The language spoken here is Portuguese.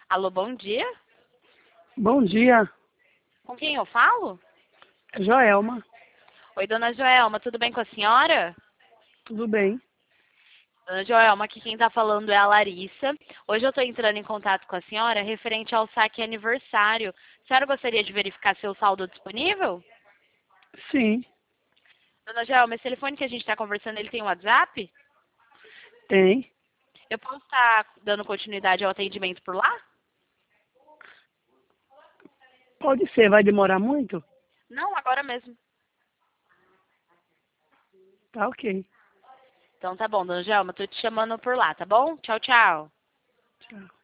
Alô, bom dia. Bom dia, Com quem eu falo? é Joelma. Oi, dona Joelma, tudo bem com a senhora? Tudo bem? Dona Joelma, aqui quem está falando é a Larissa. Hoje eu estou entrando em contato com a senhora referente ao saque aniversário. A senhora gostaria de verificar seu saldo disponível? Sim, Dona Joelma, esse telefone que a gente está conversando, ele tem WhatsApp? tem. Eu posso estar dando continuidade ao atendimento por lá? Pode ser, vai demorar muito? Não, agora mesmo. Tá ok. Então tá bom, dona Joelma, tô te chamando por lá, tá bom? Tchau, tchau. Tchau.